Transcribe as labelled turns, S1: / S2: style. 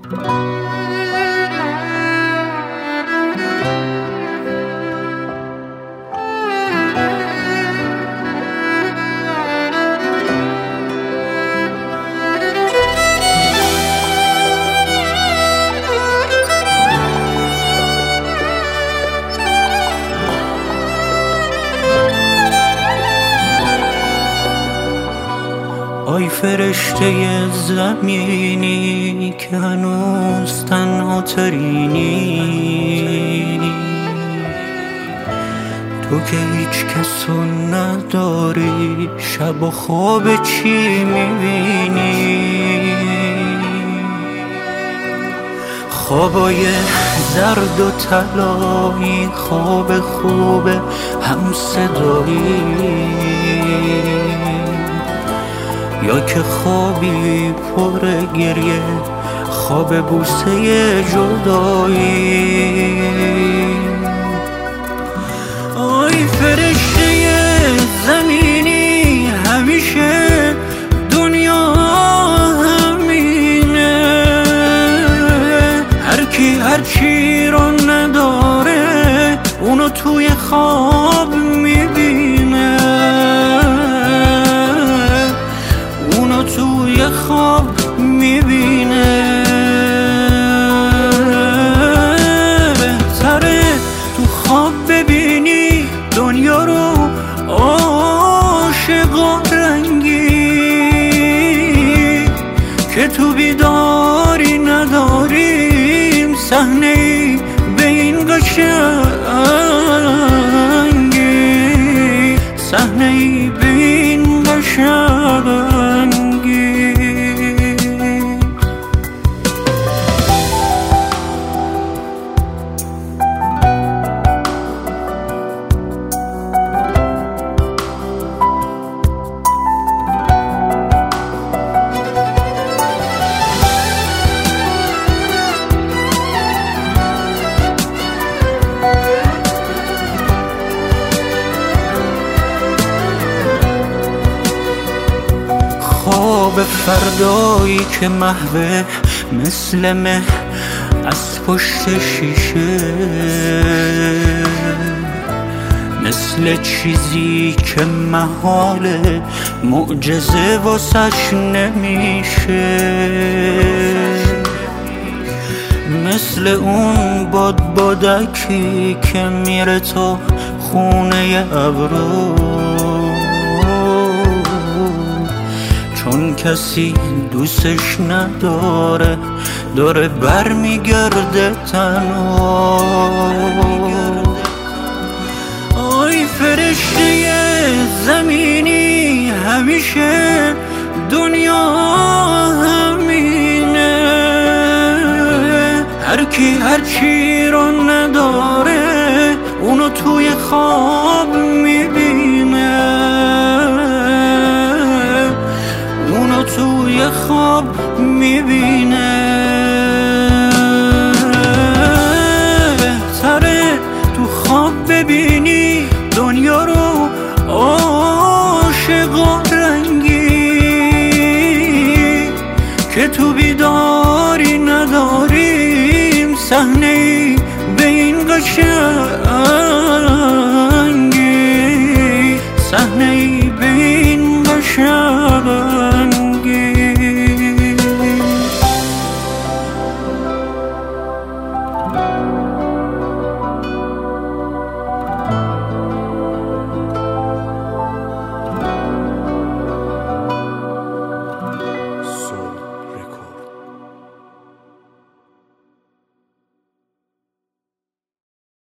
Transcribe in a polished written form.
S1: آی فرشته زمینی که هنوز تنها ترینی، تو که هیچ کسو نداری، شب و خواب چی میبینی؟ خوابای زرد و طلایی، خواب خوب هم صدایی، یا که خوابی پر گریه، خواب بوسه جدایی. آی فرشته زمینی، همیشه دنیا همینه، هر کی هر چی رو نداره اونو توی خواب میبینه، توی خواب میبینه. بهتره تو خواب ببینی دنیا رو عاشقا رنگی، که تو بیداری نداریم صحنه‌ای به این قشنگی، صحنه‌ای به این قشنگی. خواب فردایی که محوه مثل مه از پشت شیشه، مثل چیزی که محاله معجزه واسش نمیشه، مثل اون بادکی که میره تا خونه ابرو، چون کسی دوستش نداره داره بر میگرده تنها. آی فرشته زمینی، همیشه دنیا همینه، هر کی هر چی رو نداره اونو توی خواب میبینه، توی خواب میبینه. بهتره تو خواب ببینی دنیا رو عاشقا رنگی، که تو بیداری نداریم صحنه‌ای به این قشنگی، صحنه‌ای به این قشنگی.